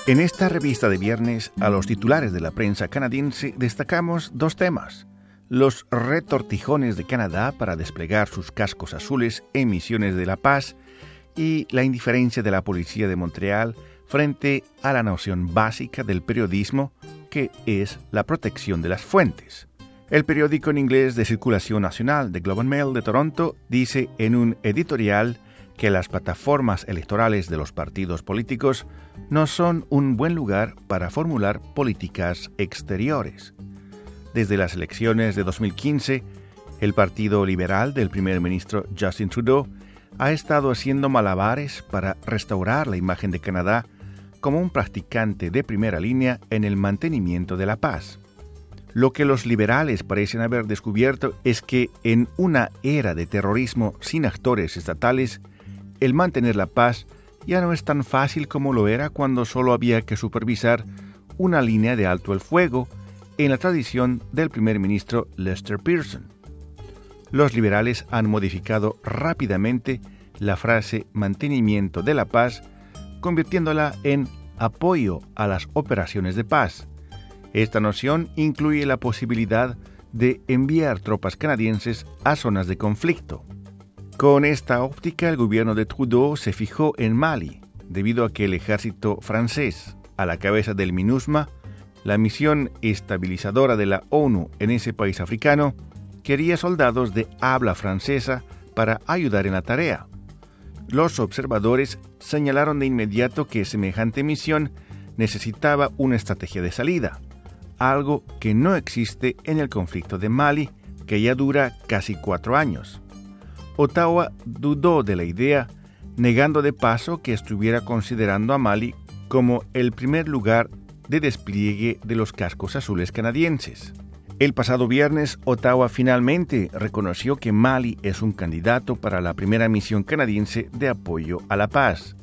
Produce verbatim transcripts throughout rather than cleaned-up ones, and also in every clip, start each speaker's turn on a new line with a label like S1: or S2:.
S1: En esta revista de viernes, a los titulares de la prensa canadiense destacamos dos temas: los retortijones de Canadá para desplegar sus cascos azules en misiones de la paz y la indiferencia de la policía de Montreal frente a la noción básica del periodismo, que es la protección de las fuentes. El periódico en inglés de circulación nacional The Globe and Mail de Toronto dice en un editorial que las plataformas electorales de los partidos políticos no son un buen lugar para formular políticas exteriores. Desde las elecciones de dos mil quince, el Partido Liberal del primer ministro Justin Trudeau ha estado haciendo malabares para restaurar la imagen de Canadá como un practicante de primera línea en el mantenimiento de la paz. Lo que los liberales parecen haber descubierto es que en una era de terrorismo sin actores estatales, el mantener la paz ya no es tan fácil como lo era cuando solo había que supervisar una línea de alto el fuego en la tradición del primer ministro Lester Pearson. Los liberales han modificado rápidamente la frase mantenimiento de la paz, convirtiéndola en apoyo a las operaciones de paz. Esta noción incluye la posibilidad de enviar tropas canadienses a zonas de conflicto. Con esta óptica, el gobierno de Trudeau se fijó en Mali, debido a que el ejército francés, a la cabeza del MINUSMA, la misión estabilizadora de la ONU en ese país africano, quería soldados de habla francesa para ayudar en la tarea. Los observadores señalaron de inmediato que semejante misión necesitaba una estrategia de salida, algo que no existe en el conflicto de Mali, que ya dura casi cuatro años. Ottawa dudó de la idea, negando de paso que estuviera considerando a Mali como el primer lugar de despliegue de los cascos azules canadienses. El pasado viernes, Ottawa finalmente reconoció que Mali es un candidato para la primera misión canadiense de apoyo a la paz.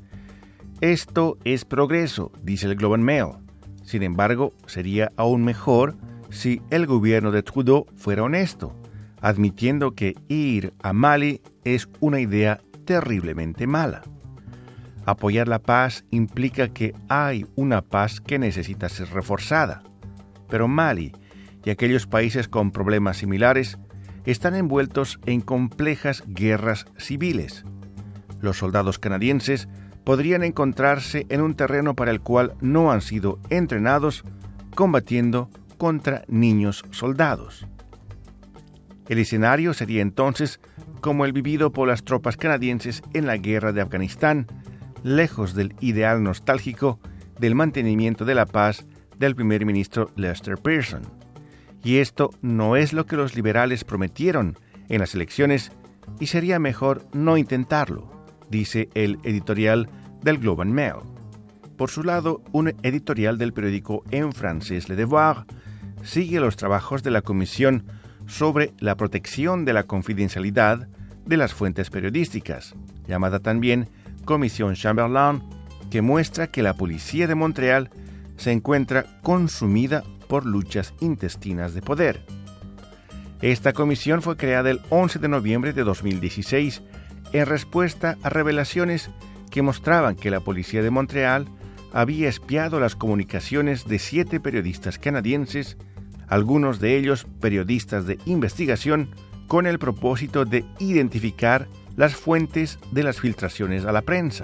S1: Esto es progreso, dice el Globe and Mail. Sin embargo, sería aún mejor si el gobierno de Trudeau fuera honesto, admitiendo que ir a Mali es una idea terriblemente mala. Apoyar la paz implica que hay una paz que necesita ser reforzada, pero Mali y aquellos países con problemas similares están envueltos en complejas guerras civiles. Los soldados canadienses podrían encontrarse en un terreno para el cual no han sido entrenados, combatiendo contra niños soldados. El escenario sería entonces como el vivido por las tropas canadienses en la guerra de Afganistán, lejos del ideal nostálgico del mantenimiento de la paz del primer ministro Lester Pearson. Y esto no es lo que los liberales prometieron en las elecciones y sería mejor no intentarlo, dice el editorial del Globe and Mail. Por su lado, un editorial del periódico en francés Le Devoir sigue los trabajos de la Comisión sobre la protección de la confidencialidad de las fuentes periodísticas, llamada también Comisión Chamberlain, que muestra que la policía de Montreal se encuentra consumida por luchas intestinas de poder. Esta comisión fue creada el once de noviembre de dos mil dieciséis en respuesta a revelaciones que mostraban que la policía de Montreal había espiado las comunicaciones de siete periodistas canadienses, algunos de ellos periodistas de investigación, con el propósito de identificar las fuentes de las filtraciones a la prensa.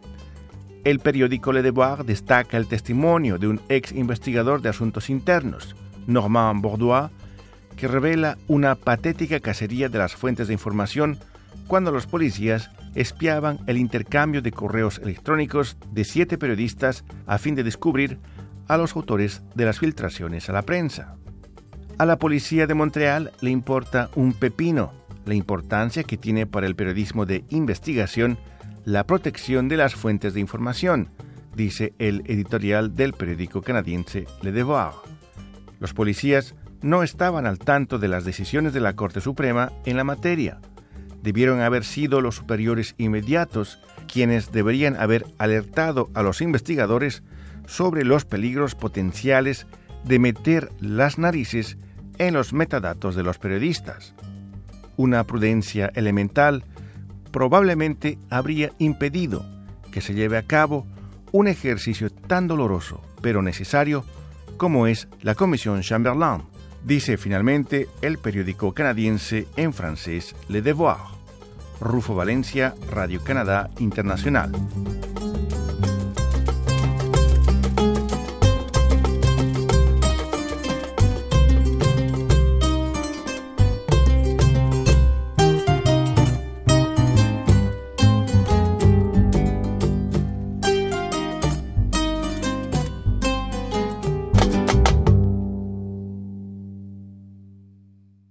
S1: El periódico Le Devoir destaca el testimonio de un ex investigador de asuntos internos, Normand Bourdois, que revela una patética cacería de las fuentes de información cuando los policías espiaban el intercambio de correos electrónicos de siete periodistas a fin de descubrir a los autores de las filtraciones a la prensa. A la policía de Montreal le importa un pepino la importancia que tiene para el periodismo de investigación la protección de las fuentes de información, dice el editorial del periódico canadiense Le Devoir. Los policías no estaban al tanto de las decisiones de la Corte Suprema en la materia. Debieron haber sido los superiores inmediatos quienes deberían haber alertado a los investigadores sobre los peligros potenciales de meter las narices en los metadatos de los periodistas. Una prudencia elemental probablemente habría impedido que se lleve a cabo un ejercicio tan doloroso, pero necesario, como es la Comisión Chamberlain, dice finalmente el periódico canadiense en francés Le Devoir. Rufo Valencia, Radio Canadá Internacional.